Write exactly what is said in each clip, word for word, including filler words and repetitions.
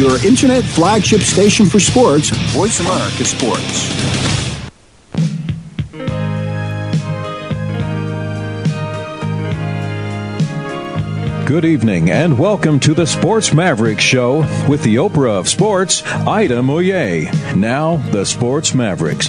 your internet flagship station for sports, Voice America Sports. Good evening and welcome to the Sports Maverick Show with the Oprah of Sports, Ida Moye. Now, the Sports Mavericks.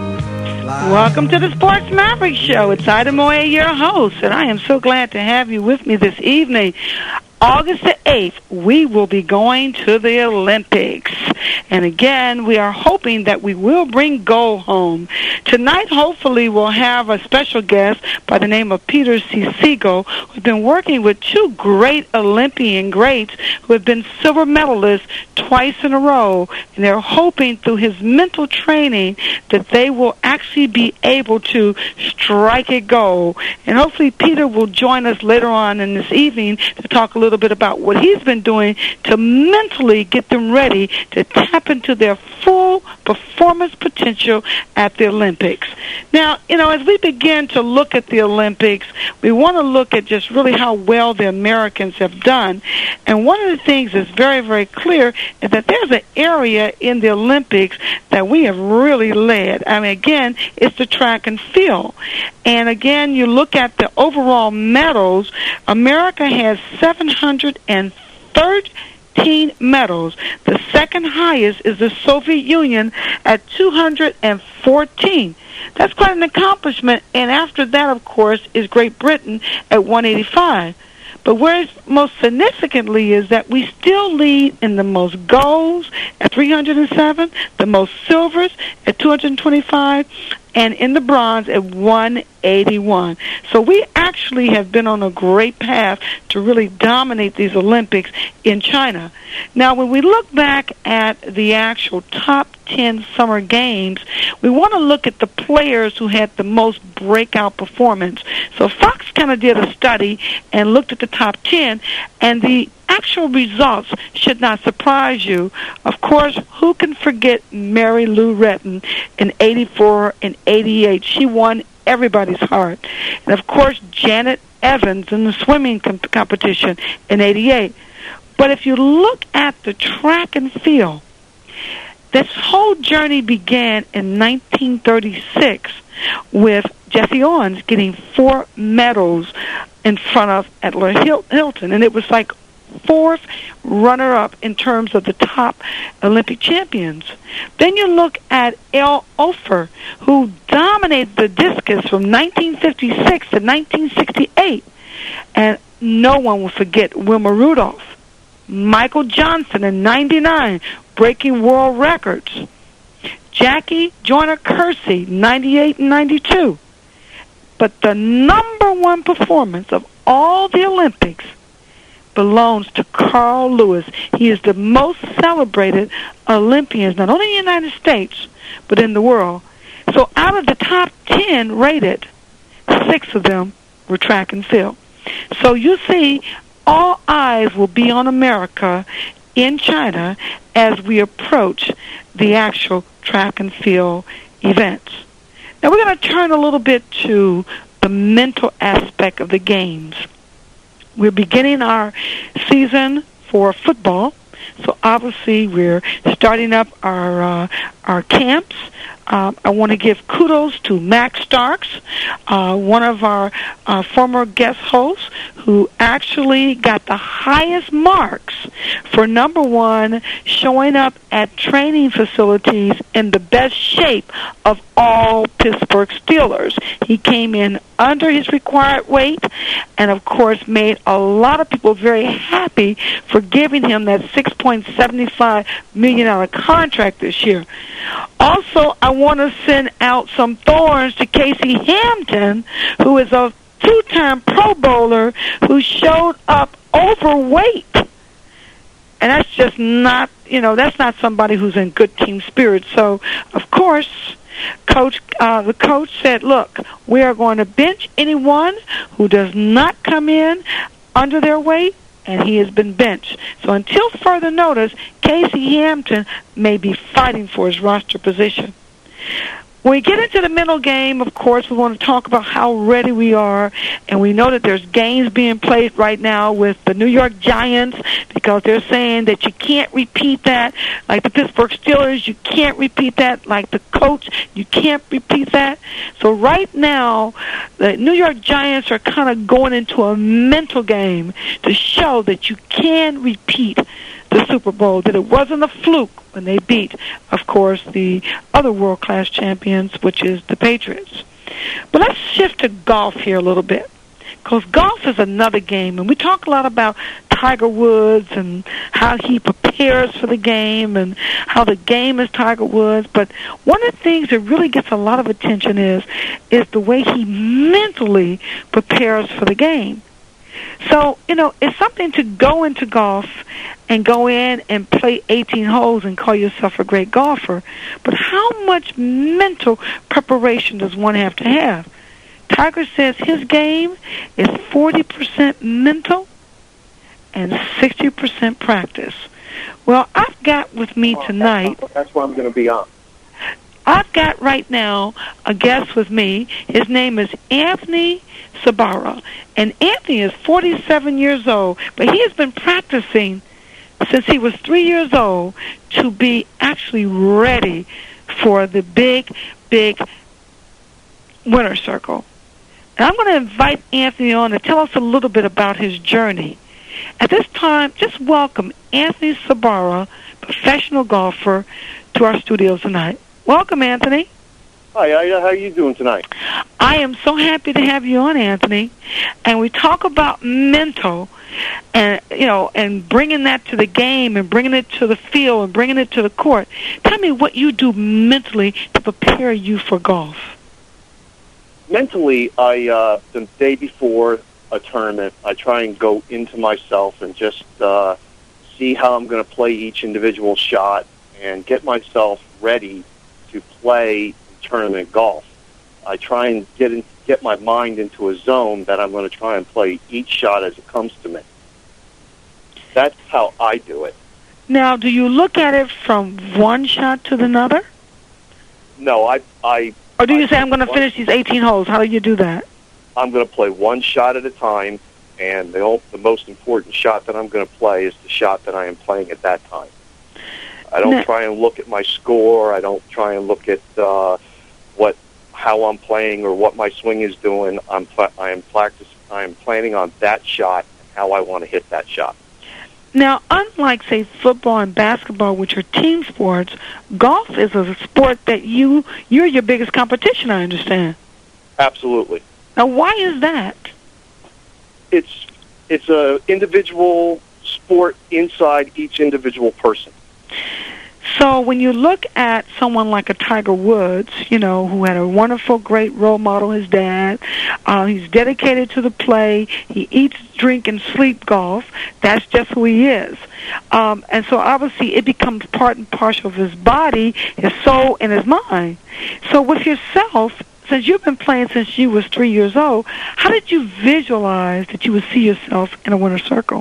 Welcome to the Sports Maverick Show. It's Ida Moye, your host, and I am so glad to have you with me this evening. August the eighth, we will be going to the Olympics. And again, we are hoping that we will bring gold home. Tonight, hopefully, we'll have a special guest by the name of Peter C. Siegel, who's been working with two great Olympian greats who have been silver medalists twice in a row. And they're hoping through his mental training that they will actually be able to strike a gold. And hopefully, Peter will join us later on in this evening to talk a little little bit about what he's been doing to mentally get them ready to tap into their full performance potential at the Olympics. Now, you know, as we begin to look at the Olympics, we want to look at just really how well the Americans have done. And one of the things that's very, very clear is that there's an area in the Olympics that we have really led. I mean, again, it's the track and field. And again, you look at the overall medals, America has seven hundred thirteen medals. The second highest is the Soviet Union at two hundred fourteen. That's quite an accomplishment. And after that, of course, is Great Britain at one hundred eighty-five. But where it's most significantly is that we still lead in the most golds at three hundred seven, the most silvers at two hundred twenty-five, and in the bronze at one hundred eighty-one. So we actually have been on a great path to really dominate these Olympics in China. Now, when we look back at the actual top ten summer games, we want to look at the players who had the most breakout performance. So Fox kind of did a study and looked at the top ten, and the actual results should not surprise you. Of course, who can forget Mary Lou Retton in eighty-four and eighty-eight? She won everybody's heart. And, of course, Janet Evans in the swimming comp- competition in eighty-eight. But if you look at the track and field, this whole journey began in nineteen thirty-six with Jesse Owens getting four medals in front of Edler Hilton. And it was like fourth runner-up in terms of the top Olympic champions. Then you look at Elle Ofer, who dominated the discus from nineteen fifty-six to nineteen sixty-eight. And no one will forget Wilma Rudolph. Michael Johnson in ninety-nine, breaking world records. Jackie Joyner-Kersee, ninety-eight and ninety-two. But the number one performance of all the Olympics belongs to Carl Lewis. He is the most celebrated Olympian, not only in the United States, but in the world. So out of the top ten rated, six of them were track and field. So you see, all eyes will be on America in China as we approach the actual track and field events. Now we're going to turn a little bit to the mental aspect of the games. We're beginning our season for football, so obviously we're starting up our uh, our camps. Uh, I want to give kudos to Max Starks, uh, one of our uh, former guest hosts, who actually got the highest marks for number one, showing up at training facilities in the best shape of all Pittsburgh Steelers. He came in under his required weight and, of course, made a lot of people very happy for giving him that six point seven five million dollars contract this year. Also, I want to send out some thorns to Casey Hampton, who is a two-time Pro Bowler who showed up overweight. And that's just not, you know, that's not somebody who's in good team spirit. So, of course, Coach, uh, the coach said, look, we are going to bench anyone who does not come in under their weight, and he has been benched. So until further notice, Casey Hampton may be fighting for his roster position. When we get into the mental game, of course, we want to talk about how ready we are, and we know that there's games being played right now with the New York Giants because they're saying that you can't repeat that. Like the Pittsburgh Steelers, you can't repeat that. Like the coach, you can't repeat that. So right now, the New York Giants are kind of going into a mental game to show that you can repeat the Super Bowl, that it wasn't a fluke when they beat, of course, the other world-class champions, which is the Patriots. But let's shift to golf here a little bit, because golf is another game, and we talk a lot about Tiger Woods and how he prepares for the game and how the game is Tiger Woods, but one of the things that really gets a lot of attention is, is the way he mentally prepares for the game. So, you know, it's something to go into golf and go in and play eighteen holes and call yourself a great golfer. But how much mental preparation does one have to have? Tiger says his game is forty percent mental and sixty percent practice. Well, I've got with me tonight... That's what I'm going to be on. I've got right now a guest with me. His name is Anthony Sabara. And Anthony is forty-seven years old, but he has been practicing since he was three years old to be actually ready for the big, big winner's circle. And I'm going to invite Anthony on to tell us a little bit about his journey. At this time, just welcome Anthony Sabara, professional golfer, to our studios tonight. Welcome, Anthony. Hi, how are you doing tonight? I am so happy to have you on, Anthony. And we talk about mental and, you know, and bringing that to the game and bringing it to the field and bringing it to the court. Tell me what you do mentally to prepare you for golf. Mentally, I uh, the day before a tournament, I try and go into myself and just uh, see how I'm going to play each individual shot and get myself ready to play tournament golf. I try and get in, get my mind into a zone that I'm going to try and play each shot as it comes to me. That's how I do it. Now, do you look at it from one shot to another? No, I... I or do you I say, I'm going to finish these eighteen holes? How do you do that? I'm going to play one shot at a time, and the, the most important shot that I'm going to play is the shot that I am playing at that time. I don't now, try and look at my score. I don't try and look at uh, what how I'm playing or what my swing is doing. I'm pl- I am practice. I am planning on that shot and how I want to hit that shot. Now, unlike, say, football and basketball, which are team sports, golf is a sport that you, you're your biggest competition, I understand. Absolutely. Now, why is that? It's it's a individual sport inside each individual person. So when you look at someone like a Tiger Woods, you know, who had a wonderful, great role model, his dad, uh, he's dedicated to the play, he eats, drink, and sleep golf. That's just who he is. Um, and so obviously it becomes part and parcel of his body, his soul, and his mind. So with yourself, since you've been playing since you was three years old, how did you visualize that you would see yourself in a winner's circle?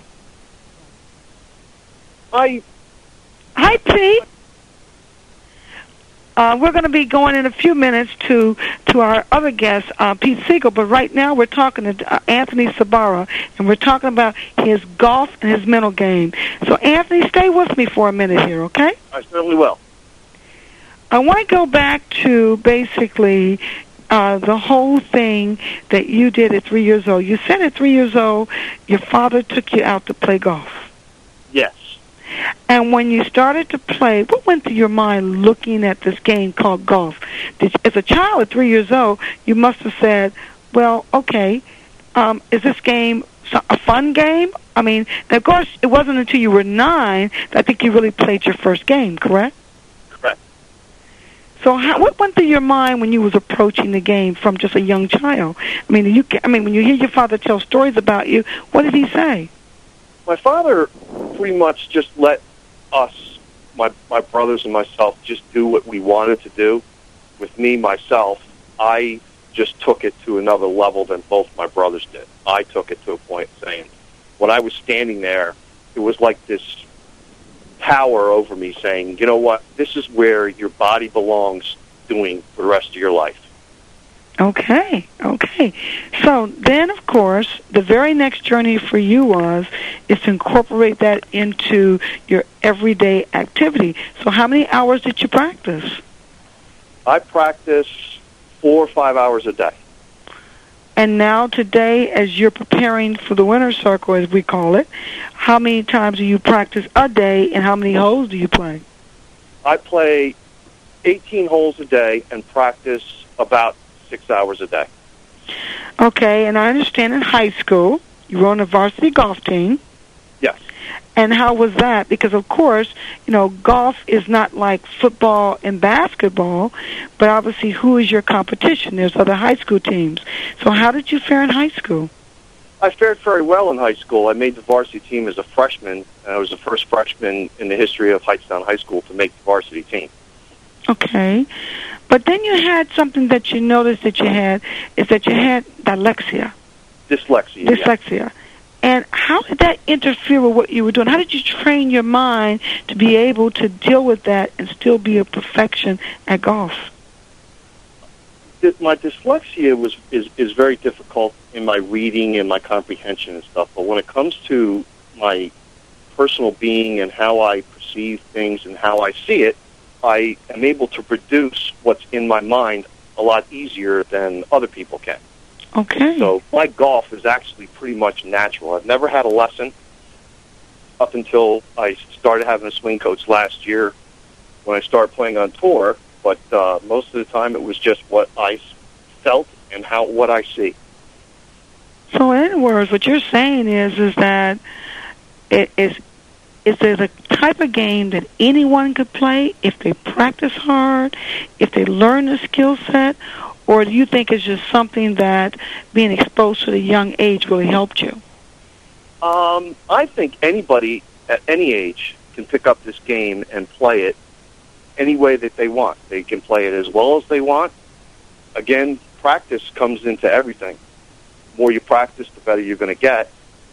I... Hi, Pete. Uh, we're going to be going in a few minutes to to our other guest, uh, Pete Siegel, but right now we're talking to uh, Anthony Sabara, and we're talking about his golf and his mental game. So, Anthony, stay with me for a minute here, okay? I certainly will. I want to go back to basically uh, the whole thing that you did at three years old. You said at three years old your father took you out to play golf. Yes. And when you started to play, what went through your mind looking at this game called golf? Did you, as a child at three years old, you must have said, well, okay, um, is this game a fun game? I mean, of course, it wasn't until you were nine that I think you really played your first game, correct? Correct. So how, what went through your mind when you was approaching the game from just a young child? I mean, you, I mean, when you hear your father tell stories about you, what did he say? My father pretty much just let us, my my brothers and myself, just do what we wanted to do. With me, myself, I just took it to another level than both my brothers did. I took it to a point saying, when I was standing there, it was like this power over me saying, you know what, this is where your body belongs. doing for the rest of your life. Okay, okay. So then, of course, the very next journey for you was is to incorporate that into your everyday activity. So how many hours did you practice? I practice four or five hours a day. And now today, as you're preparing for the winner's circle, as we call it, how many times do you practice a day, and how many holes do you play? I play eighteen holes a day and practice about six hours a day. Okay, and I understand in high school you were on a varsity golf team. Yes. And how was that? Because, of course, you know, golf is not like football and basketball, but obviously who is your competition? There's other high school teams. So how did you fare in high school? I fared very well in high school. I made the varsity team as a freshman. I was the first freshman in the history of Hightstown High School to make the varsity team. Okay. But then you had something that you noticed that you had, is that you had dyslexia. Dyslexia. Dyslexia. Yeah. And how did that interfere with what you were doing? How did you train your mind to be able to deal with that and still be a perfection at golf? My dyslexia was is, is very difficult in my reading and my comprehension and stuff. But when it comes to my personal being and how I perceive things and how I see it, I am able to produce what's in my mind a lot easier than other people can. Okay. So my golf is actually pretty much natural. I've never had a lesson up until I started having a swing coach last year when I started playing on tour. But uh, most of the time it was just what I felt and how what I see. So in other words, what you're saying is is that it is is there the type of game that anyone could play if they practice hard, if they learn the skill set, or do you think it's just something that being exposed to the young age really helped you? Um, I think anybody at any age can pick up this game and play it any way that they want. They can play it as well as they want. Again, practice comes into everything. The more you practice, the better you're going to get.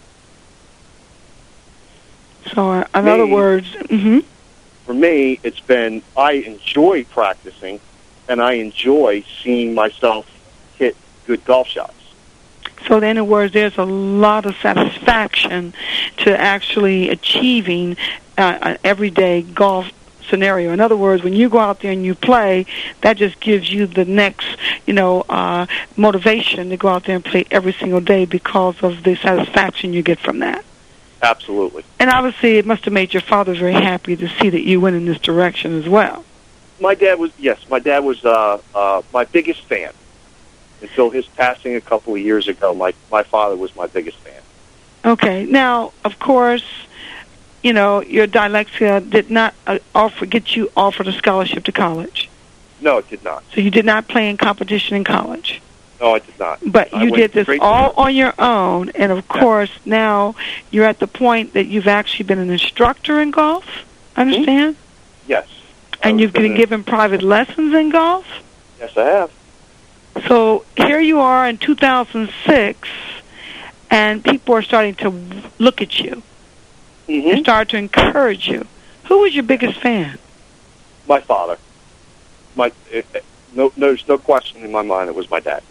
So, uh, in me, other words, mm-hmm. for me, it's been, I enjoy practicing, and I enjoy seeing myself hit good golf shots. So, in other words, there's a lot of satisfaction to actually achieving uh, an everyday golf scenario. In other words, when you go out there and you play, that just gives you the next, you know, uh, motivation to go out there and play every single day because of the satisfaction you get from that. Absolutely. And obviously it must have made your father very happy to see that you went in this direction as well. My dad was, yes, my dad was uh, uh, my biggest fan. Until his passing a couple of years ago, my, my father was my biggest fan. Okay. Now, of course, you know, your dyslexia did not uh, offer get you offered a scholarship to college. No, it did not. So you did not play in competition in college? No, I did not. But you did this all on your own, and of course, yeah. Now you're at the point that you've actually been an instructor in golf, understand? Mm-hmm. Yes. And you've been given private lessons in golf? Yes, I have. So here you are in two thousand six, and people are starting to look at you. Mm-hmm. And start to encourage you. Who was your biggest fan? My father. My it, it, no, no, there's no question in my mind. It was my dad.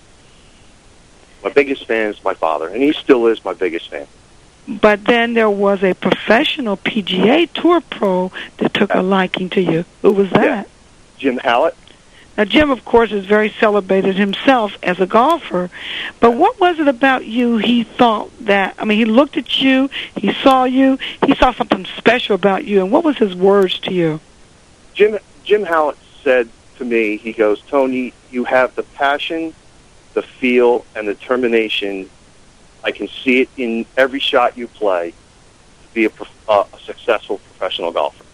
My biggest fan is my father, and he still is my biggest fan. But then there was a professional P G A Tour pro that took a liking to you. Who was that? Yeah. Jim Hallett. Now, Jim, of course, is very celebrated himself as a golfer. But what was it about you he thought that, I mean, he looked at you, he saw you, he saw something special about you, and what was his words to you? Jim Jim Hallett said to me, he goes, Tony, you have the passion, the feel, and the determination. I can see it in every shot you play to be a, uh, a successful professional golfer.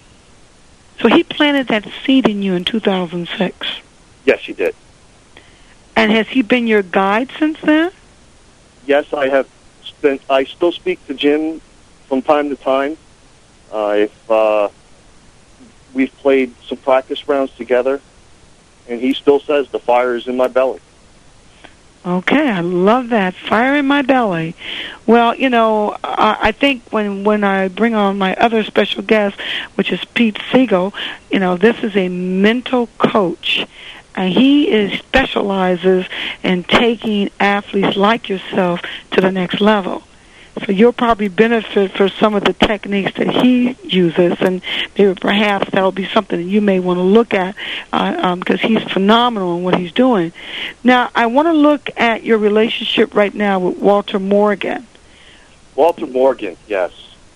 So he planted that seed in you in two thousand six. Yes, he did. And has he been your guide since then? Yes, I have spent. I still speak to Jim from time to time. Uh, if uh, we've played some practice rounds together, and he still says the fire is in my belly. Okay, I love that. Fire in my belly. Well, you know, I, I think when when I bring on my other special guest, which is Pete Siegel, you know, this is a mental coach. And he is specializes in taking athletes like yourself to the next level. So you'll probably benefit for some of the techniques that he uses, and maybe perhaps that'll be something that you may want to look at uh, um, because he's phenomenal in what he's doing. Now, I want to look at your relationship right now with Walter Morgan. Walter Morgan, yes.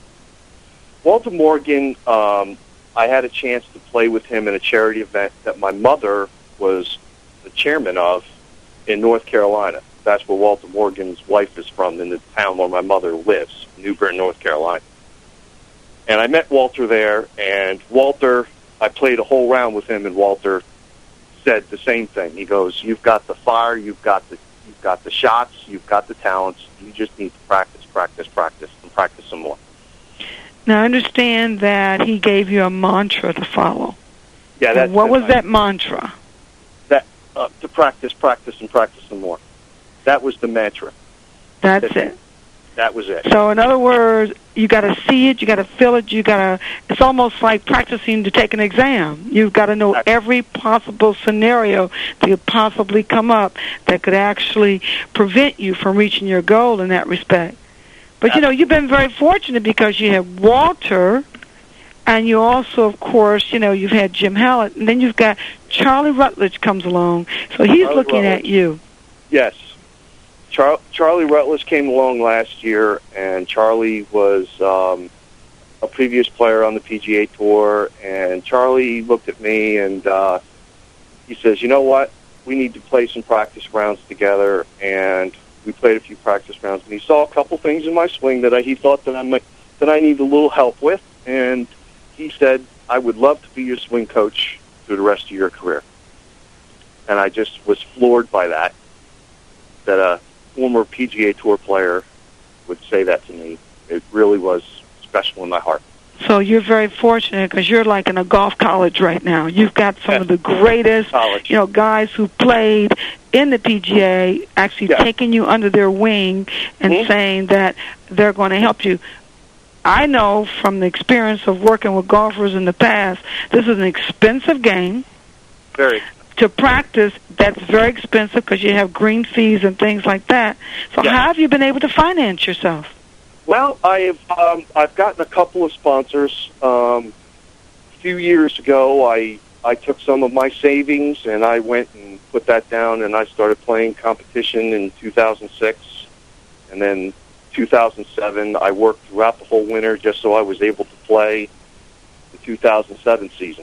Walter Morgan, um, I had a chance to play with him in a charity event that my mother was the chairman of in North Carolina. That's where Walter Morgan's wife is from, in the town where my mother lives, New Bern, North Carolina. And I met Walter there, and Walter, I played a whole round with him, and Walter said the same thing. He goes, "You've got the fire, you've got the, you've got the shots, you've got the talents. You just need to practice, practice, practice, and practice some more." Now, I understand that he gave you a mantra to follow. Yeah, that's and what was I, that mantra? That uh, to practice, practice, and practice some more. That was the mantra. That's that, it. That was it. So, in other words, you got to see it, you got to feel it, you got to. It's almost like practicing to take an exam. You've got to know Exactly. every possible scenario that could possibly come up that could actually prevent you from reaching your goal in that respect. But you know, you've been very fortunate because you have Walter, and you also, of course, you know, you've had Jim Hallett, and then you've got Charlie Rutledge comes along, so he's Charlie looking Rutledge. at you. Yes. Char- Charlie Rutledge came along last year, and Charlie was um, a previous player on the P G A Tour, and Charlie looked at me and uh, he says, "You know what? We need to play some practice rounds together," and we played a few practice rounds, and he saw a couple things in my swing that I, he thought that I might, that I needed a little help with, and he said, "I would love to be your swing coach through the rest of your career." And I just was floored by that, that a former P G A Tour player would say that to me. It really was special in my heart. So you're very fortunate because you're like in a golf college right now. You've got some Yes. of the greatest, College. you know, guys who played in the P G A actually Yes. taking you under their wing and Mhm. saying that they're going to help you. I know from the experience of working with golfers in the past, this is an expensive game. Very. To practice, that's very expensive because you have green fees and things like that. So Yes. how have you been able to finance yourself? Well, I've um, I've gotten a couple of sponsors. Um, a few years ago, I I took some of my savings and I went and put that down, and I started playing competition in two thousand six, and then two thousand seven. I worked throughout the whole winter just so I was able to play the two thousand seven season.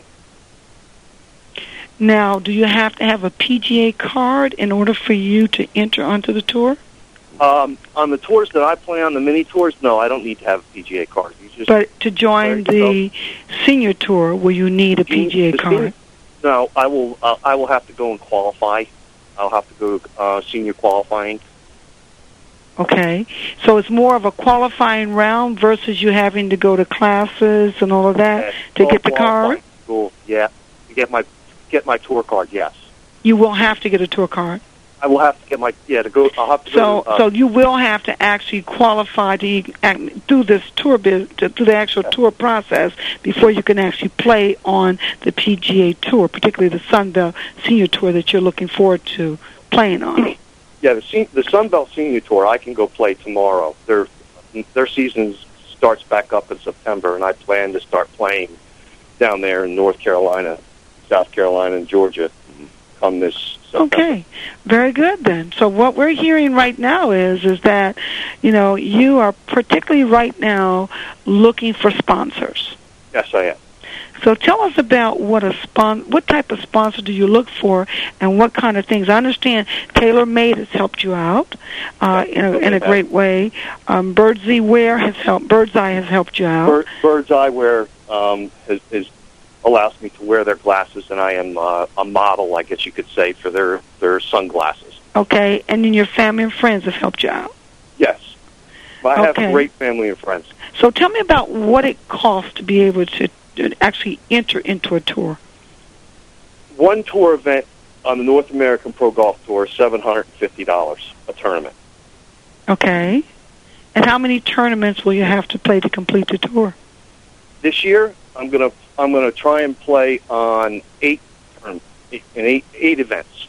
Now, do you have to have a P G A card in order for you to enter onto the tour? Um, on the tours that I play on, the mini tours, no, I don't need to have a P G A card. You just But to join the senior tour, will you need a P G A The card? senior- No, I will. Uh, I will have to go and qualify. I'll have to go to uh, senior qualifying. Okay. So it's more of a qualifying round versus you having to go to classes and all of that And to all get the card? qualifying School, yeah. To get my get my tour card, yes. You will have to get a tour card. I will have to get my yeah to go. I'll have to So, go. To, uh, so you will have to actually qualify to e- act- do this tour, biz- to, to the actual tour process before you can actually play on the P G A Tour, particularly the Sunbelt Senior Tour that you're looking forward to playing on. yeah, the sen- the Sunbelt Senior Tour, I can go play tomorrow. Their their season starts back up in September, and I plan to start playing down there in North Carolina, South Carolina, and Georgia come this September. Okay, very good then. So what we're hearing right now is is that, you know, you are particularly right now looking for sponsors. Yes, I am. So tell us about what a spon- what type of sponsor do you look for, and what kind of things. I understand TaylorMade has helped you out uh, in, a, in a great way. Um, Birdseye Wear has helped. Birdseye has helped you out. Bird, Bird's Eye Wear um, has, has allows me to wear their glasses, and I am uh, a model, I guess you could say, for their their sunglasses. Okay, and then your family and friends have helped you out. Yes, I have Okay. great family and friends. So tell me about what it costs to be able to, to actually enter into a tour. One tour event on the North American Pro Golf Tour, seven hundred fifty dollars a tournament. Okay. And how many tournaments will you have to play to complete the tour? This year, I'm gonna I'm gonna try and play on eight um, in eight eight events.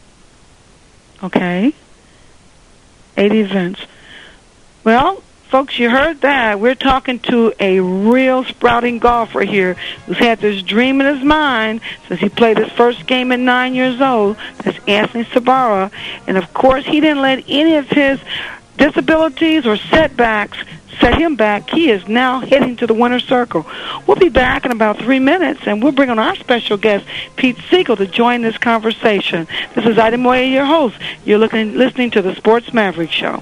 Okay. Eight events. Well, folks, you heard that. We're talking to a real sprouting golfer here who's had this dream in his mind since he played his first game at nine years old. That's Anthony Sabara. And, of course, he didn't let any of his disabilities or setbacks set him back. He is now heading to the winner's circle. We'll be back in about three minutes, and we'll bring on our special guest, Pete Siegel, to join this conversation. This is Ida Moya, your host. You're looking, listening to the Sports Maverick Show.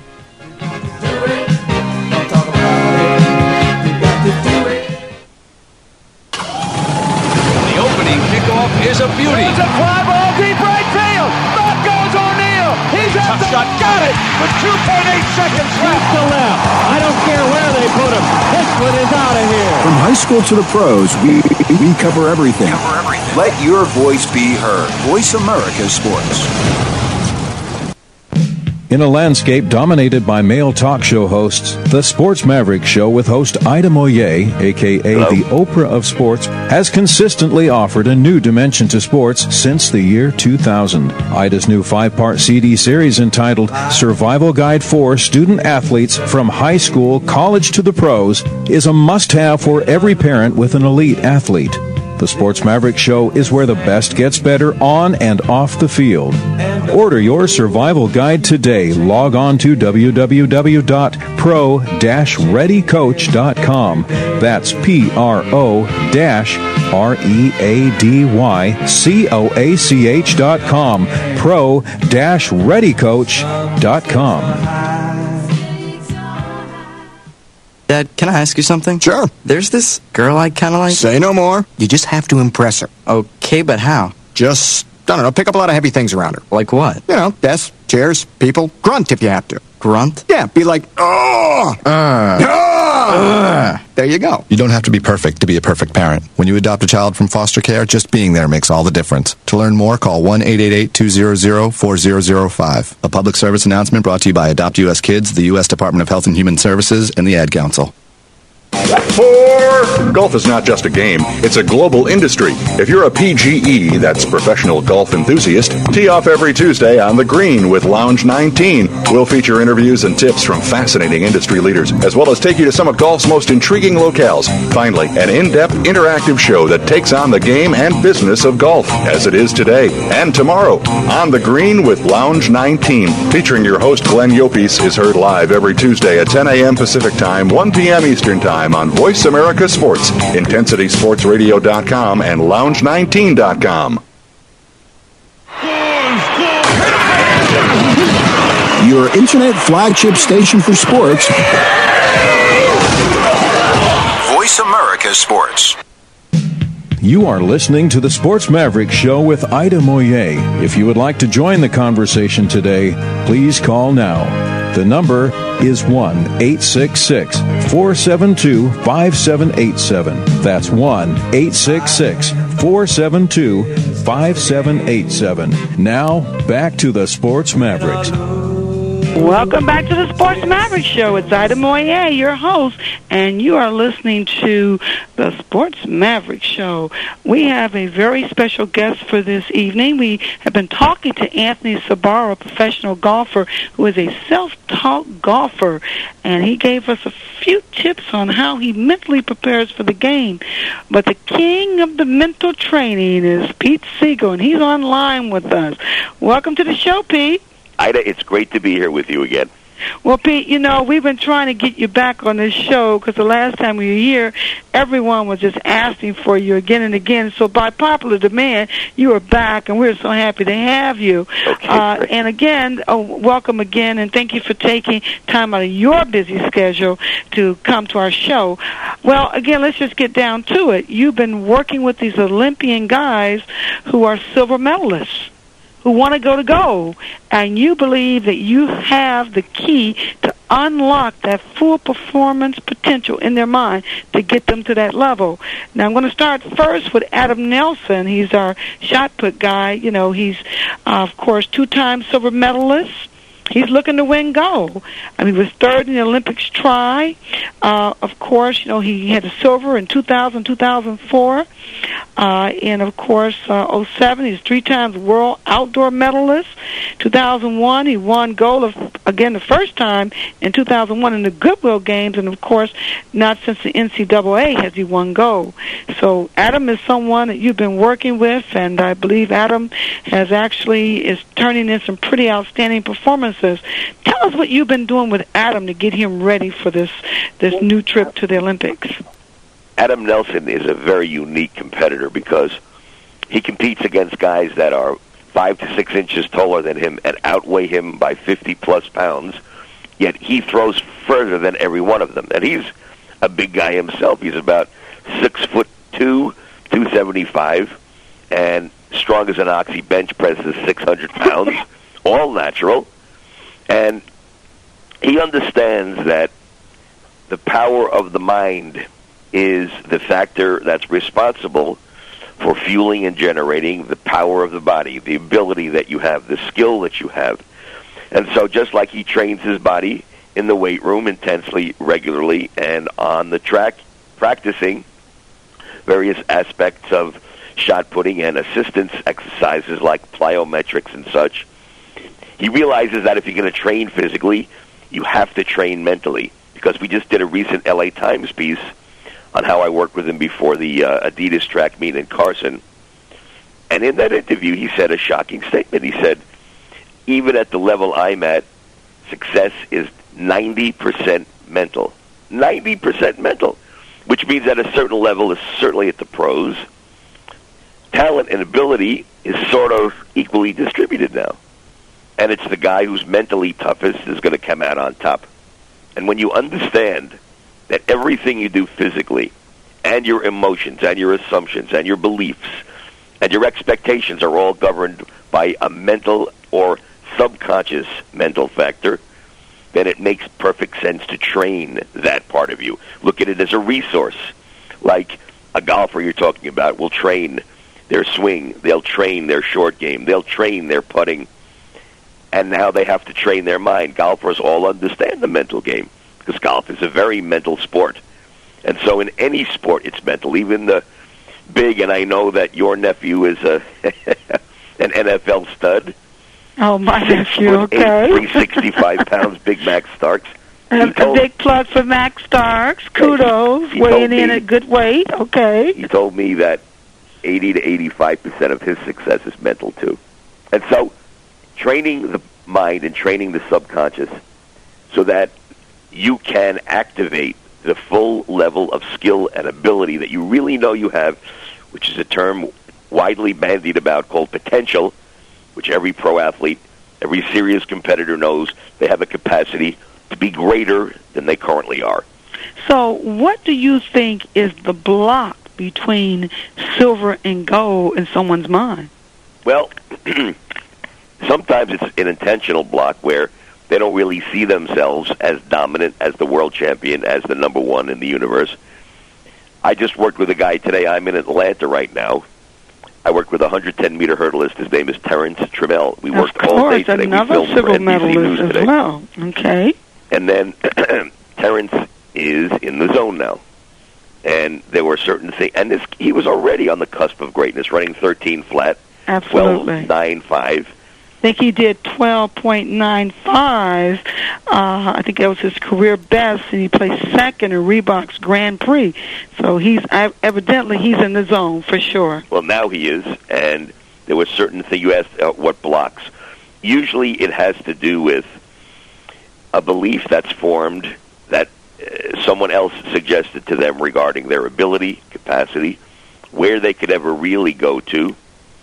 The opening kickoff is a beauty. It's a fly ball deep right field. Back goes O'Neal. He's Tough at the shot, got it. with two point eight seconds left. To left. I don't care where they put him. This one is out of here. From high school to the pros, we, we cover everything. Cover everything. Let your voice be heard. Voice America Sports. In a landscape dominated by male talk show hosts, the Sports Maverick Show with host Ida Moye, a k a. Hello. the Oprah of Sports, has consistently offered a new dimension to sports since the year two thousand. Ida's new five-part C D series entitled Survival Guide for Student Athletes from High School, College to the Pros is a must-have for every parent with an elite athlete. The Sports Maverick Show is where the best gets better on and off the field. Order your survival guide today. Log on to w w w dot pro dash ready coach dot com. That's P R O dash R E A D Y C O A C H dot com. pro dash ready coach dot com. Dad, can I ask you something? Sure. There's this girl I kind of like. Say no more. You just have to impress her. Okay, but how? Just, I don't know, pick up a lot of heavy things around her. Like what? You know, desks, chairs, people. Grunt if you have to. Grunt? Yeah, be like, oh! Uh, oh! There you go. You don't have to be perfect to be a perfect parent. When you adopt a child from foster care, just being there makes all the difference. To learn more, call one eight eight eight, two hundred, four thousand five. A public service announcement brought to you by Adopt U S Kids, the U S Department of Health and Human Services, and the Ad Council. Four! Golf is not just a game, it's a global industry. If you're a P G E, that's professional golf enthusiast, tee off every Tuesday on The Green with Lounge nineteen. We'll feature interviews and tips from fascinating industry leaders, as well as take you to some of golf's most intriguing locales. Finally, an in-depth, interactive show that takes on the game and business of golf, as it is today and tomorrow. On The Green with Lounge nineteen, featuring your host Glenn Yopes, is heard live every Tuesday at ten a.m. Pacific Time, one p.m. Eastern Time on Voice America Sports, Intensity Sports Radio dot com, and Lounge nineteen dot com. Your internet flagship station for sports. Voice America Sports. You are listening to the Sports Maverick Show with Ida Moye. If you would like to join the conversation today, please call now. The number is one eight six six, four seven two, five seven eight seven. That's one eight six six, four seven two, five seven eight seven. Now, back to the Sports Mavericks. Welcome back to the Sports Maverick Show. It's Ida Moye, your host, and you are listening to the Sports Maverick Show. We have a very special guest for this evening. We have been talking to Anthony Sabara, a professional golfer who is a self-taught golfer, and he gave us a few tips on how he mentally prepares for the game. But the king of the mental training is Pete Siegel, and he's online with us. Welcome to the show, Pete. Ida, it's great to be here with you again. Well, Pete, you know, we've been trying to get you back on this show because the last time we were here, everyone was just asking for you again and again. So by popular demand, you are back, and we're so happy to have you. Okay, uh, and again, oh, welcome again, and thank you for taking time out of your busy schedule to come to our show. Well, again, let's just get down to it. You've been working with these Olympian guys who are silver medalists, who want to go to gold, and you believe that you have the key to unlock that full performance potential in their mind to get them to that level. Now, I'm going to start first with Adam Nelson. He's our shot put guy. You know, he's, uh, of course, two-time silver medalist. He's looking to win gold. I mean, he was third in the Olympics try. Uh, of course, you know, he had a silver in two thousand, two thousand four. Uh, and, of course, uh, oh seven, he's three times world outdoor medalist. two thousand one, he won gold, of, again, the first time in two thousand one in the Goodwill Games. And, of course, not since the N C double A has he won gold. So Adam is someone that you've been working with, and I believe Adam has actually is turning in some pretty outstanding performances. Tell us what you've been doing with Adam to get him ready for this this new trip to the Olympics. Adam Nelson is a very unique competitor because he competes against guys that are five to six inches taller than him and outweigh him by fifty plus pounds, yet he throws further than every one of them. And he's a big guy himself. He's about six foot two, two seventy-five, and strong as an ox. He bench presses six hundred pounds, all natural. And he understands that the power of the mind is the factor that's responsible for fueling and generating the power of the body, the ability that you have, the skill that you have. And so just like he trains his body in the weight room intensely, regularly, and on the track, practicing various aspects of shot putting and assistance exercises like plyometrics and such, he realizes that if you're going to train physically, you have to train mentally. Because we just did a recent L A Times piece on how I worked with him before the uh, Adidas track meet in Carson. And in that interview, he said a shocking statement. He said, even at the level I'm at, success is ninety percent mental. ninety percent mental, which means at a certain level, is certainly at the pros, talent and ability is sort of equally distributed now. And it's the guy who's mentally toughest is going to come out on top. And when you understand that everything you do physically, and your emotions, and your assumptions, and your beliefs, and your expectations are all governed by a mental or subconscious mental factor, then it makes perfect sense to train that part of you. Look at it as a resource. Like a golfer you're talking about will train their swing. They'll train their short game. They'll train their putting. And now they have to train their mind. Golfers all understand the mental game because golf is a very mental sport. And so in any sport, it's mental. Even the big, and I know that your nephew is a an N F L stud. Oh, my nephew, okay. three hundred sixty-five pounds, Big Mac Starks. A, told, a big plug for Mac Starks. Kudos, he, he weighing in at good weight. Okay. He told me that eighty to eighty-five percent of his success is mental, too. And so training the mind and training the subconscious so that you can activate the full level of skill and ability that you really know you have, which is a term widely bandied about called potential, which every pro athlete, every serious competitor knows they have a capacity to be greater than they currently are. So what do you think is the block between silver and gold in someone's mind? Well, sometimes it's an intentional block where they don't really see themselves as dominant, as the world champion, as the number one in the universe. I just worked with a guy today. I'm in Atlanta right now. I worked with a one hundred ten meter hurdleist. His name is Terrence Trammell. We worked of all day course, today. Another we filmed for N B C News as today. Well. Okay. And then Terrence is in the zone now. And there were certain things, and this, he was already on the cusp of greatness, running thirteen flat, Absolutely. twelve nine five. I think he did twelve point nine five. Uh, I think that was his career best, and he placed second in Reebok's Grand Prix. So he's evidently he's in the zone for sure. Well, now he is, and there were certain things. You asked uh, what blocks. Usually, it has to do with a belief that's formed that uh, someone else suggested to them regarding their ability, capacity, where they could ever really go to.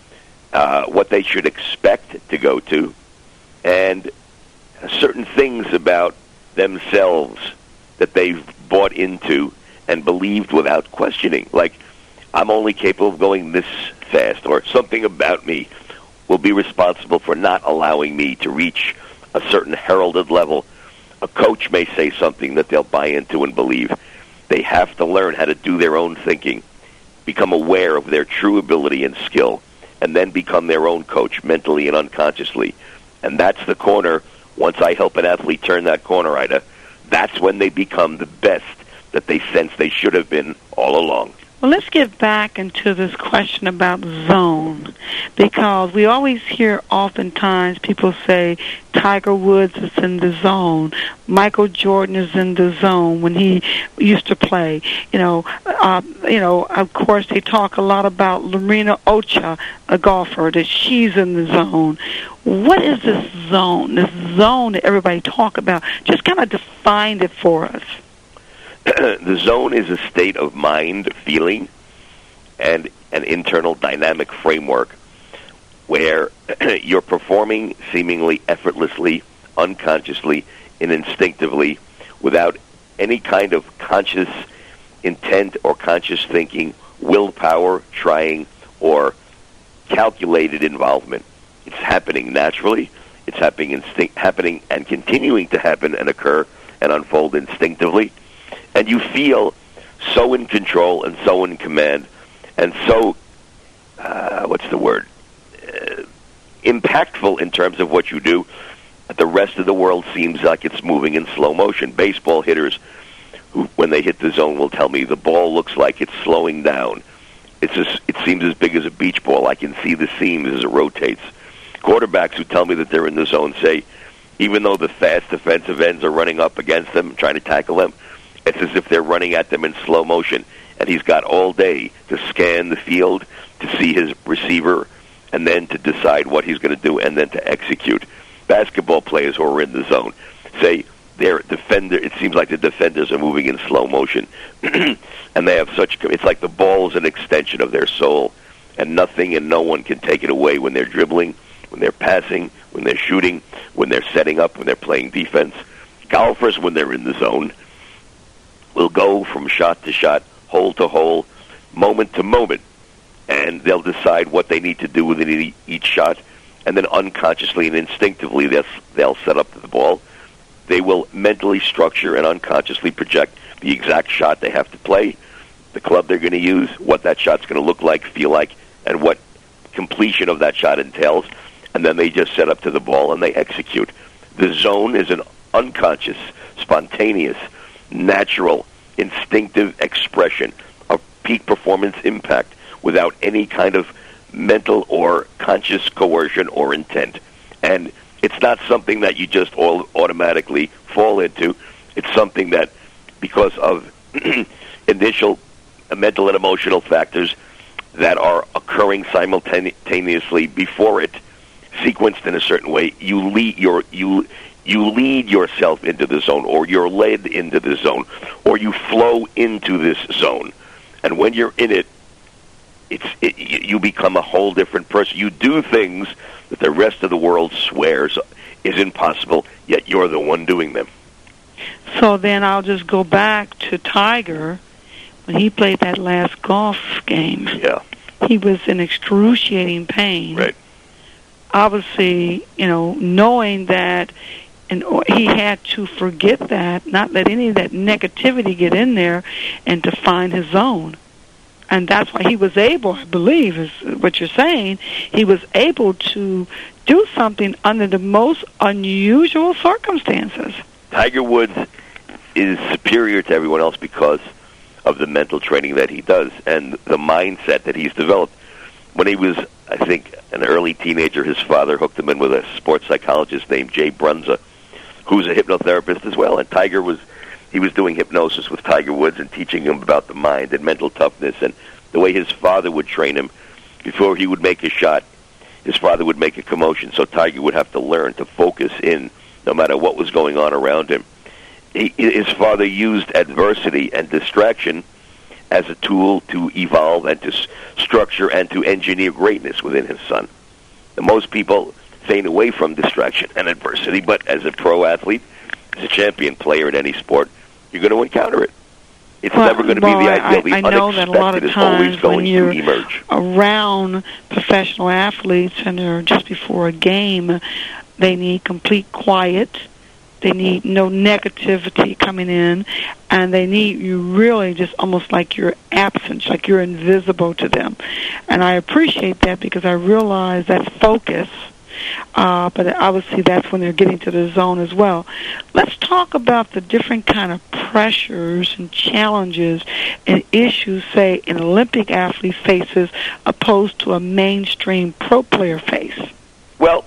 Uh, what they should expect to go to, and certain things about themselves that they've bought into and believed without questioning. Like, I'm only capable of going this fast, or something about me will be responsible for not allowing me to reach a certain heralded level A coach may say something that they'll buy into and believe. They have to learn how to do their own thinking, become aware of their true ability and skill, and then become their own coach mentally and unconsciously. And that's the corner. Once I help an athlete turn that corner, Ida, that's when they become the best that they sense they should have been all along. Well, let's get back into this question about zone, because we always hear oftentimes people say Tiger Woods is in the zone, Michael Jordan is in the zone when he used to play. You know, uh, you know. Of course, they talk a lot about Lorena Ochoa, a golfer, that she's in the zone. What is this zone? This zone that everybody talk about? Just kind of define it for us. The zone is a state of mind, feeling, and an internal dynamic framework where you're performing seemingly effortlessly, unconsciously, and instinctively without any kind of conscious intent or conscious thinking, willpower, trying, or calculated involvement. It's happening naturally. It's happening, instinct, happening and continuing to happen and occur and unfold instinctively. And you feel so in control and so in command and so, uh, what's the word, uh, impactful in terms of what you do, that the rest of the world seems like it's moving in slow motion. Baseball hitters, who, when they hit the zone, will tell me the ball looks like it's slowing down. It's just, it seems as big as a beach ball. I can see the seams as it rotates. Quarterbacks who tell me that they're in the zone say, even though the fast defensive ends are running up against them, trying to tackle them, it's as if they're running at them in slow motion, and he's got all day to scan the field, to see his receiver, and then to decide what he's going to do, and then to execute. Basketball players who are in the zone say their defender. It seems like the defenders are moving in slow motion, and they have such. It's like the ball is an extension of their soul, and nothing and no one can take it away when they're dribbling, when they're passing, when they're shooting, when they're setting up, when they're playing defense. Golfers, when they're in the zone, will go from shot to shot, hole to hole, moment to moment, and they'll decide what they need to do within each shot, and then unconsciously and instinctively they'll, they'll set up the ball. They will mentally structure and unconsciously project the exact shot they have to play, the club they're going to use, what that shot's going to look like, feel like, and what completion of that shot entails, and then they just set up to the ball and they execute. The zone is an unconscious, spontaneous, natural, instinctive expression of peak performance impact without any kind of mental or conscious coercion or intent. And it's not something that you just all automatically fall into. It's something that, because of initial mental and emotional factors that are occurring simultaneously before it, sequenced in a certain way, you lead your you you lead yourself into the zone, or you're led into the zone, or you flow into this zone. And when you're in it, it's it, you become a whole different person. You do things that the rest of the world swears is impossible, yet you're the one doing them. So then I'll just go back to Tiger when he played that last golf game. Yeah. He was in excruciating pain. Right. Obviously, you know, knowing that, and he had to forget that, not let any of that negativity get in there, and to find his zone. And that's why he was able, I believe, is what you're saying, he was able to do something under the most unusual circumstances. Tiger Woods is superior to everyone else because of the mental training that he does and the mindset that he's developed. When he was, I think, an early teenager, his father hooked him in with a sports psychologist named Jay Brunza, who's a hypnotherapist as well. And Tiger was, he was doing hypnosis with Tiger Woods and teaching him about the mind and mental toughness and the way his father would train him. Before he would make a shot, his father would make a commotion, so Tiger would have to learn to focus in no matter what was going on around him. He, his father used adversity and distraction as a tool to evolve and to s- structure and to engineer greatness within his son. And most people stay away from distraction and adversity, but as a pro athlete, as a champion player in any sport, you're going to encounter it. It's well, never going to well, be the ideal. The I, I know that a lot of unexpected is always times going when you're to emerge. around professional athletes and they're just before a game, they need complete quiet They need no negativity coming in, and they need you really just almost like you're absent, like you're invisible to them. And I appreciate that because I realize that's focus, uh, but obviously that's when they're getting to the zone as well. Let's talk about the different kind of pressures and challenges and issues, say, an Olympic athlete faces opposed to a mainstream pro player face. Well,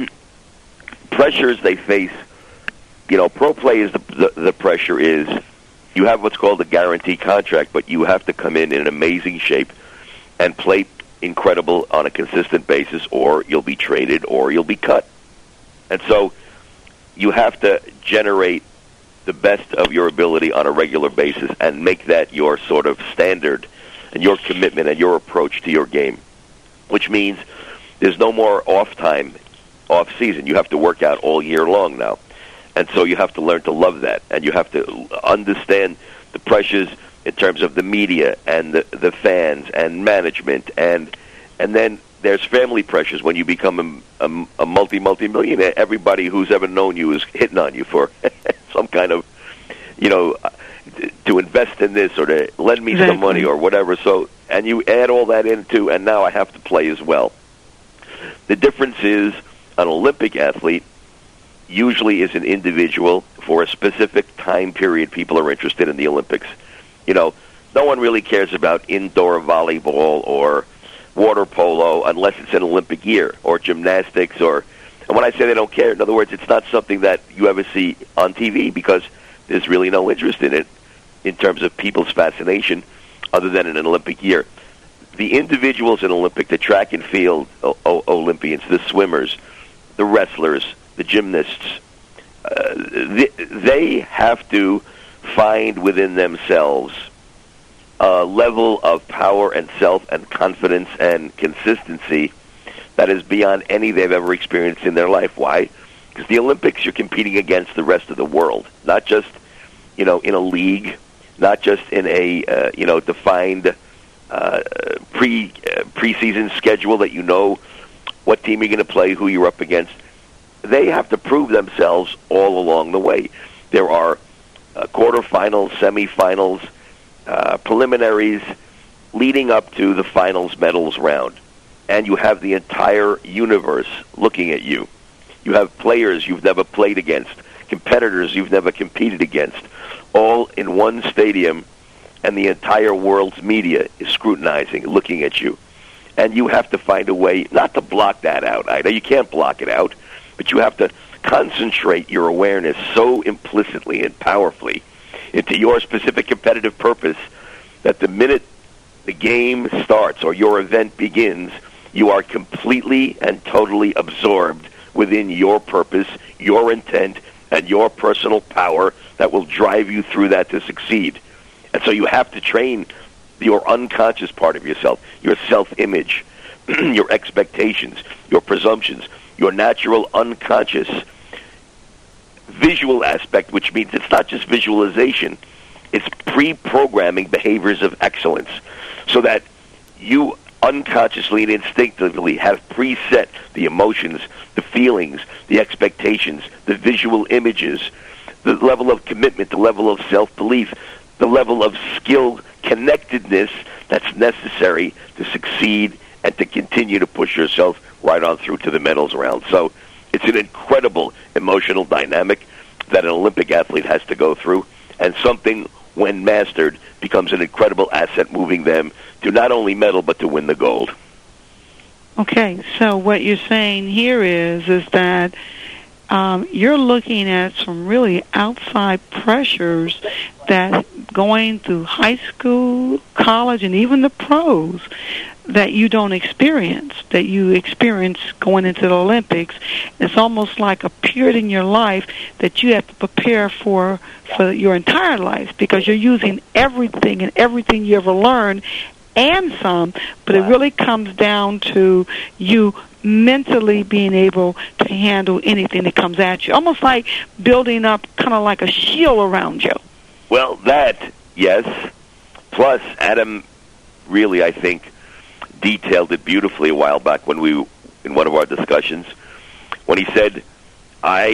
pressures they face, you know, pro play is the, the the pressure is you have what's called a guarantee contract, but you have to come in in amazing shape and play incredible on a consistent basis, or you'll be traded or you'll be cut. And so you have to generate the best of your ability on a regular basis and make that your sort of standard and your commitment and your approach to your game, which means there's no more off time, off season. You have to work out all year long now. And so you have to learn to love that, and you have to understand the pressures in terms of the media and the, the fans and management, and and then there's family pressures when you become a, a, a multi multi millionaire. Everybody who's ever known you is hitting on you for some kind of, you know, to invest in this or to lend me exactly. some money or whatever. So, and you add all that into, and now I have to play as well. The difference is an Olympic athlete usually is an individual for a specific time period. People are interested in the Olympics. You know, no one really cares about indoor volleyball or water polo unless it's an Olympic year, or gymnastics, or, and when I say they don't care, in other words, it's not something that you ever see on T V because there's really no interest in it in terms of people's fascination other than in an Olympic year. The individuals in Olympic, the track and field o- o- Olympians, the swimmers, the wrestlers, the gymnasts, uh, they, they have to find within themselves a level of power and self and confidence and consistency that is beyond any they've ever experienced in their life. Why? Because the Olympics, you're competing against the rest of the world, not just, you know, in a league, not just in a, uh, you know, defined uh, pre, uh, preseason schedule that you know what team you're going to play, who you're up against. They have to prove themselves all along the way. There are uh, quarterfinals, semifinals, uh, preliminaries, leading up to the finals medals round. And you have the entire universe looking at you. You have players you've never played against, competitors you've never competed against, all in one stadium, and the entire world's media is scrutinizing, looking at you. And you have to find a way not to block that out. I know you can't block it out, but you have to concentrate your awareness so implicitly and powerfully into your specific competitive purpose that the minute the game starts or your event begins, you are completely and totally absorbed within your purpose, your intent, and your personal power that will drive you through that to succeed. And so you have to train your unconscious part of yourself, your self-image, your expectations, your presumptions, your natural unconscious visual aspect, which means it's not just visualization, it's pre-programming behaviors of excellence, so that you unconsciously and instinctively have preset the emotions, the feelings, the expectations, the visual images, the level of commitment, the level of self-belief, the level of skill connectedness that's necessary to succeed and to continue to push yourself right on through to the medals round. So it's an incredible emotional dynamic that an Olympic athlete has to go through, and something, when mastered, becomes an incredible asset moving them to not only medal but to win the gold. Okay, so what you're saying here is is that um, you're looking at some really outside pressures that going through high school, college, and even the pros that you don't experience, that you experience going into the Olympics. It's almost like a period in your life that you have to prepare for for your entire life, because you're using everything and everything you ever learned and some, but wow. It really comes down to you mentally being able to handle anything that comes at you, almost like building up kind of like a shield around you. Well, that, yes. Plus, Adam really, I think, detailed it beautifully a while back when we, in one of our discussions, when he said, I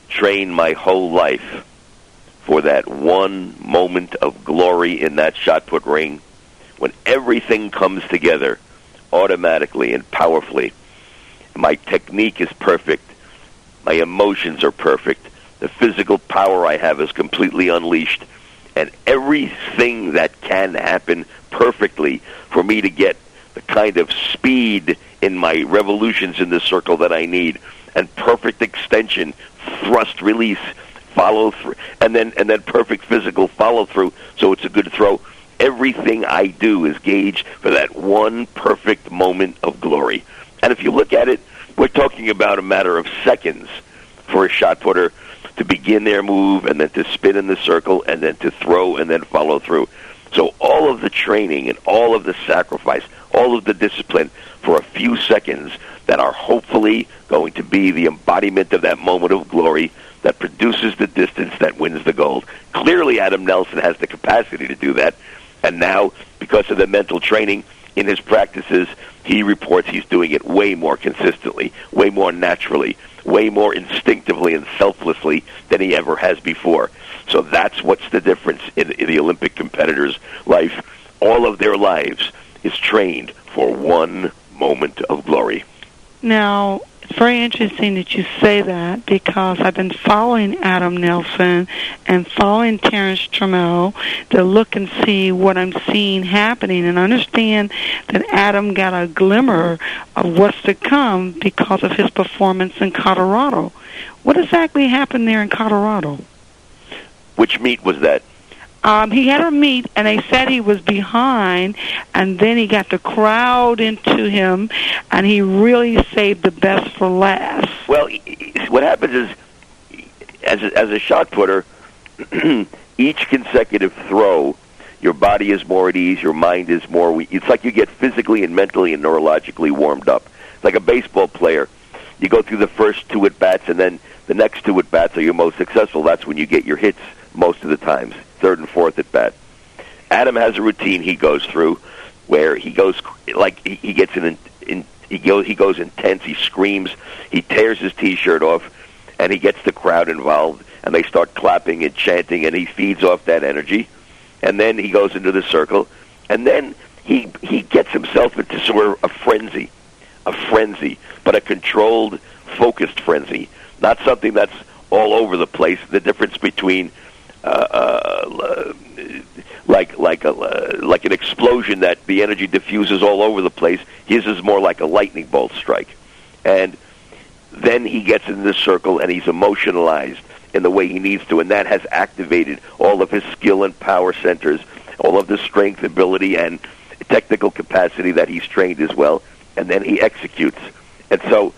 trained my whole life for that one moment of glory in that shot put ring when everything comes together automatically and powerfully. My technique is perfect. My emotions are perfect. The physical power I have is completely unleashed. And everything that can happen perfectly for me to get the kind of speed in my revolutions in the circle that I need, and perfect extension, thrust, release, follow through, and then and then perfect physical follow through, so it's a good throw. Everything I do is gauged for that one perfect moment of glory. And if you look at it, we're talking about a matter of seconds for a shot putter to begin their move and then to spin in the circle and then to throw and then follow through. So all of the training and all of the sacrifice, all of the discipline for a few seconds that are hopefully going to be the embodiment of that moment of glory that produces the distance that wins the gold. Clearly Adam Nelson has the capacity to do that. And now, because of the mental training in his practices, he reports he's doing it way more consistently, way more naturally, way more instinctively and selflessly than he ever has before. So that's what's the difference in, in the Olympic competitor's life. All of their lives is trained for one moment of glory. Now, it's very interesting that you say that, because I've been following Adam Nelson and following Terrence Trammell to look and see what I'm seeing happening, and understand that Adam got a glimmer of what's to come because of his performance in Colorado. What exactly happened there in Colorado? Which meet was that? Um, he had a meet, and they said he was behind, and then he got the crowd into him, and he really saved the best for last. Well, what happens is, as a, as a shot putter, each consecutive throw, your body is more at ease, your mind is more weak. It's like you get physically and mentally and neurologically warmed up. It's like a baseball player. You go through the first two at-bats, and then the next two at-bats are your most successful. That's when you get your hits most of the times, third and fourth at bat. Adam has a routine he goes through where he goes like he, he gets in, in he goes he goes intense. He screams, he tears his T-shirt off, and he gets the crowd involved, and they start clapping and chanting, and he feeds off that energy. And then he goes into the circle, and then he he gets himself into sort of a frenzy, a frenzy, but a controlled, focused frenzy, not something that's all over the place. The difference between Uh, uh, like like a uh, like an explosion that the energy diffuses all over the place. His is more like a lightning bolt strike, and then he gets into the circle and he's emotionalized in the way he needs to, and that has activated all of his skill and power centers, all of the strength, ability, and technical capacity that he's trained as well, and then he executes. And so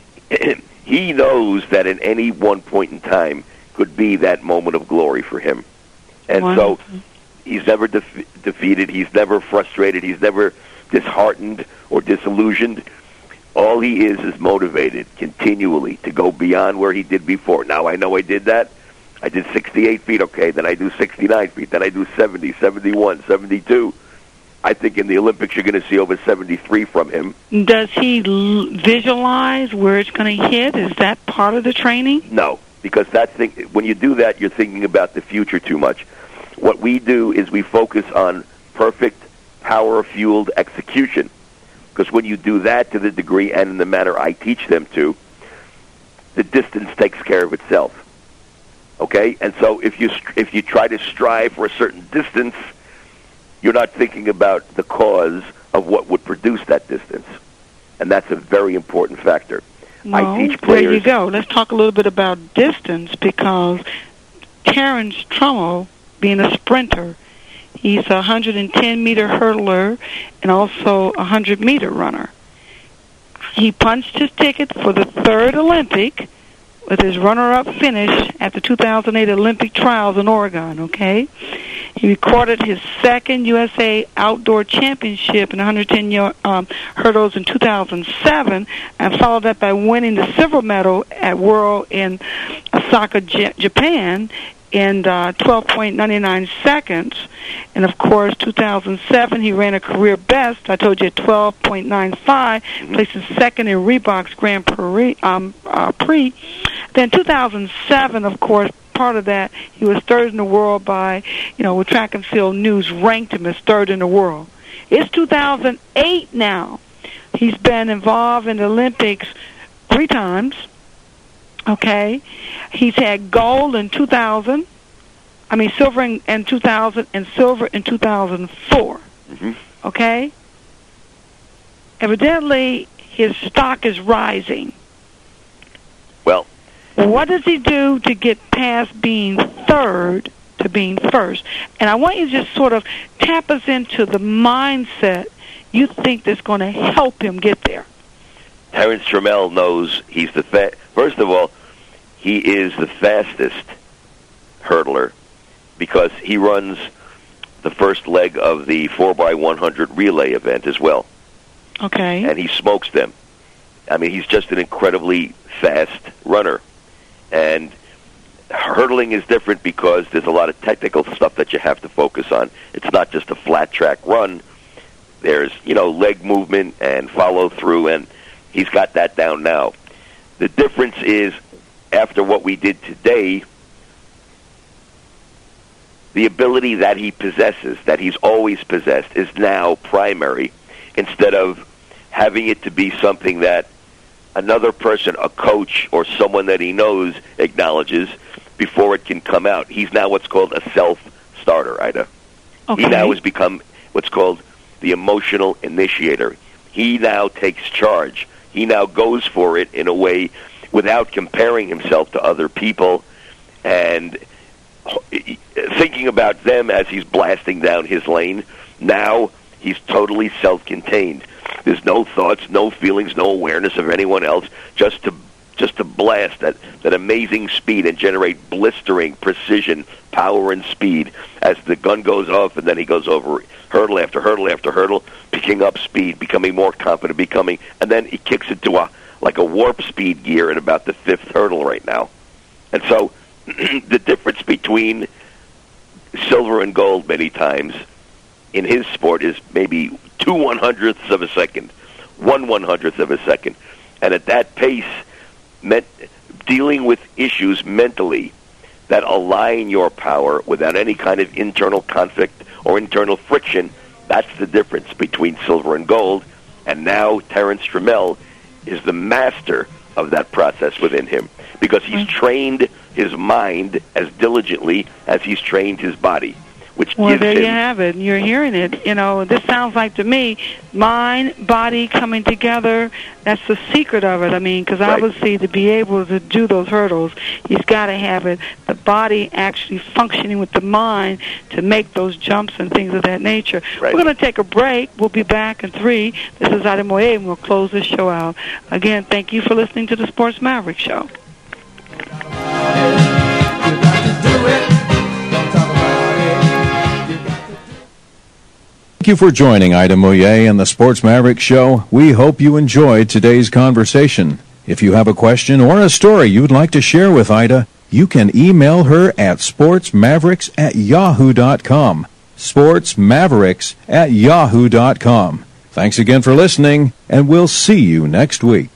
he knows that in any one point in time could be that moment of glory for him. And wow. So he's never def- defeated, he's never frustrated, he's never disheartened or disillusioned. All he is is motivated continually to go beyond where he did before. Now, I know I did that. I did sixty-eight feet, okay, then I do sixty-nine feet, then I do seventy, seventy-one, seventy-two. I think in the Olympics you're going to see over seventy-three from him. Does he l- visualize where it's going to hit? Is that part of the training? No. Because that thing, when you do that, you're thinking about the future too much. What we do is we focus on perfect, power-fueled execution. Because when you do that to the degree and in the manner I teach them to, the distance takes care of itself. Okay? And so if you if you try to strive for a certain distance, you're not thinking about the cause of what would produce that distance. And that's a very important factor. Well, I teach players. There you go. Let's talk a little bit about distance, because Terrence Trammell, being a sprinter, he's a one hundred ten meter hurdler and also a one hundred meter runner. He punched his ticket for the third Olympic with his runner-up finish at the two thousand eight Olympic trials in Oregon, okay? He recorded his second U S A Outdoor Championship in one hundred ten um, hurdles in two thousand seven, and followed that by winning the silver medal at World in Osaka, J- Japan in uh, twelve point nine nine seconds. And, of course, two thousand seven, he ran a career best, I told you, at twelve point nine five, mm-hmm. placing second in Reebok's Grand Prix. Um, uh, Prix. Then two thousand seven, of course, part of that, he was third in the world by, you know, with Track and Field News ranked him as third in the world. It's two thousand eight now. He's been involved in the Olympics three times. Okay, he's had gold in two thousand. I mean, silver in, in two thousand and silver in two thousand four. Mm-hmm. Okay. Evidently, his stock is rising. Well, what does he do to get past being third to being first? And I want you to just sort of tap us into the mindset you think that's going to help him get there. Terrence Trammell knows he's the fa- first of all, he is the fastest hurdler because he runs the first leg of the four by one hundred relay event as well. Okay. And he smokes them. I mean, he's just an incredibly fast runner. And hurdling is different because there's a lot of technical stuff that you have to focus on. It's not just a flat track run. There's, you know, leg movement and follow through, and he's got that down now. The difference is, after what we did today, the ability that he possesses, that he's always possessed, is now primary, instead of having it to be something that another person, a coach or someone that he knows, acknowledges before it can come out. He's now what's called a self-starter, Ida. Okay. He now has become what's called the emotional initiator. He now takes charge. He now goes for it in a way without comparing himself to other people and thinking about them as he's blasting down his lane. Now he's totally self-contained. There's no thoughts, no feelings, no awareness of anyone else, just to just to blast that, that amazing speed and generate blistering precision, power, and speed as the gun goes off, and then he goes over hurdle after hurdle after hurdle, picking up speed, becoming more confident, becoming, and then he kicks it to a like a warp speed gear at about the fifth hurdle right now. And so the difference between silver and gold many times in his sport is maybe two one-hundredths of a second, one one-hundredth of a second. And at that pace, meant dealing with issues mentally that align your power without any kind of internal conflict or internal friction, that's the difference between silver and gold. And now Terrence Trammell is the master of that process within him because he's trained his mind as diligently as he's trained his body. Which well, gives there him, you have it. You're hearing it. You know, this sounds like to me, mind, body coming together. That's the secret of it. I mean, because right. obviously to be able to do those hurdles, he's got to have it, the body actually functioning with the mind to make those jumps and things of that nature. Right. We're going to take a break. We'll be back in three. This is Ida Moye, and we'll close this show out. Again, thank you for listening to the Sports Maverick Show. Thank you for joining Ida Moye and the Sports Maverick Show. We hope you enjoyed today's conversation. If you have a question or a story you'd like to share with Ida, you can email her at sportsmavericks at yahoo dot com. sportsmavericks at yahoo dot com. Thanks again for listening, and we'll see you next week.